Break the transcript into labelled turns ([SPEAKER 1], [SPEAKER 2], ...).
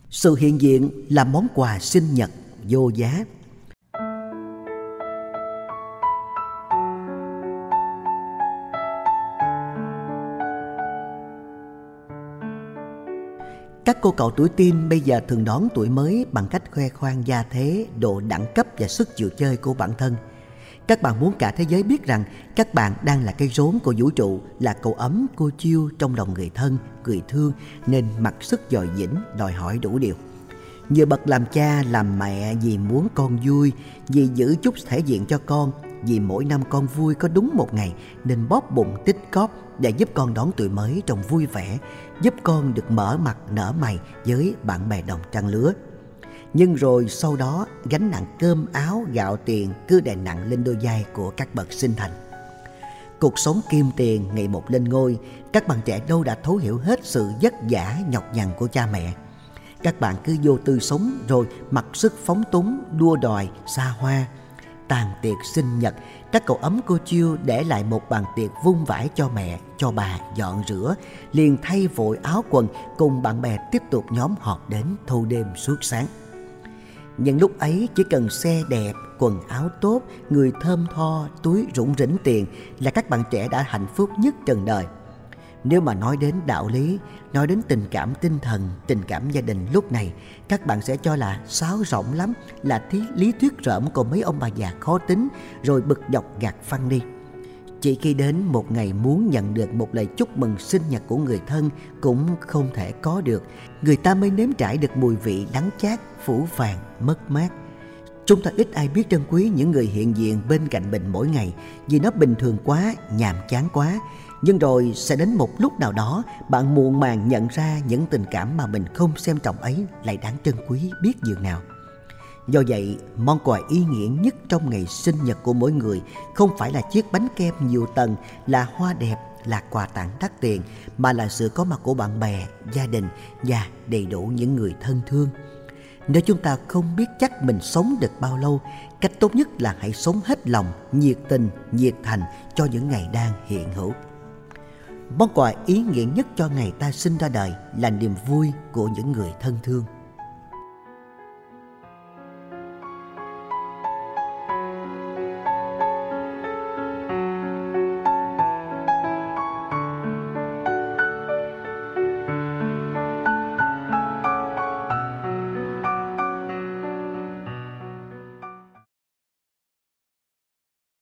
[SPEAKER 1] Sự hiện diện là món quà sinh nhật vô giá. Các cô cậu tuổi teen bây giờ thường đón tuổi mới bằng cách khoe khoang gia thế, độ đẳng cấp và sức chịu chơi của bản thân. Các bạn muốn cả thế giới biết rằng các bạn đang là cây rốn của vũ trụ, là cậu ấm cô chiêu trong lòng người thân, người thương, nên mặc sức dòi dĩnh, đòi hỏi đủ điều. Nhiều bậc làm cha, làm mẹ vì muốn con vui, vì giữ chút thể diện cho con, vì mỗi năm con vui có đúng một ngày nên bóp bụng tích cóp để giúp con đón tuổi mới trong vui vẻ, giúp con được mở mặt nở mày với bạn bè đồng trang lứa. Nhưng rồi sau đó gánh nặng cơm áo gạo tiền cứ đè nặng lên đôi vai của các bậc sinh thành. Cuộc sống kim tiền ngày một lên ngôi, các bạn trẻ đâu đã thấu hiểu hết sự vất vả nhọc nhằn của cha mẹ. Các bạn cứ vô tư sống rồi mặc sức phóng túng, đua đòi, xa hoa. Tàn tiệc sinh nhật, các cậu ấm cô chiêu để lại một bàn tiệc vung vãi cho mẹ, cho bà dọn rửa, liền thay vội áo quần cùng bạn bè tiếp tục nhóm họp đến thâu đêm suốt sáng. Những lúc ấy chỉ cần xe đẹp, quần áo tốt, người thơm tho, túi rủng rỉnh tiền là các bạn trẻ đã hạnh phúc nhất trần đời. Nếu mà nói đến đạo lý, nói đến tình cảm tinh thần, tình cảm gia đình lúc này, các bạn sẽ cho là sáo rỗng lắm, là lý thuyết rỡm của mấy ông bà già khó tính, rồi bực dọc gạt phăng đi. Chỉ khi đến một ngày muốn nhận được một lời chúc mừng sinh nhật của người thân cũng không thể có được, người ta mới nếm trải được mùi vị đắng chát, phũ phàng, mất mát. Chúng ta ít ai biết trân quý những người hiện diện bên cạnh mình mỗi ngày vì nó bình thường quá, nhàm chán quá. Nhưng rồi sẽ đến một lúc nào đó bạn muộn màng nhận ra những tình cảm mà mình không xem trọng ấy lại đáng trân quý biết dường nào. Do vậy, món quà ý nghĩa nhất trong ngày sinh nhật của mỗi người không phải là chiếc bánh kem nhiều tầng, là hoa đẹp, là quà tặng đắt tiền, mà là sự có mặt của bạn bè, gia đình và đầy đủ những người thân thương. Nếu chúng ta không biết chắc mình sống được bao lâu, cách tốt nhất là hãy sống hết lòng, nhiệt tình, nhiệt thành cho những ngày đang hiện hữu. Món quà ý nghĩa nhất cho ngày ta sinh ra đời là niềm vui của những người thân thương.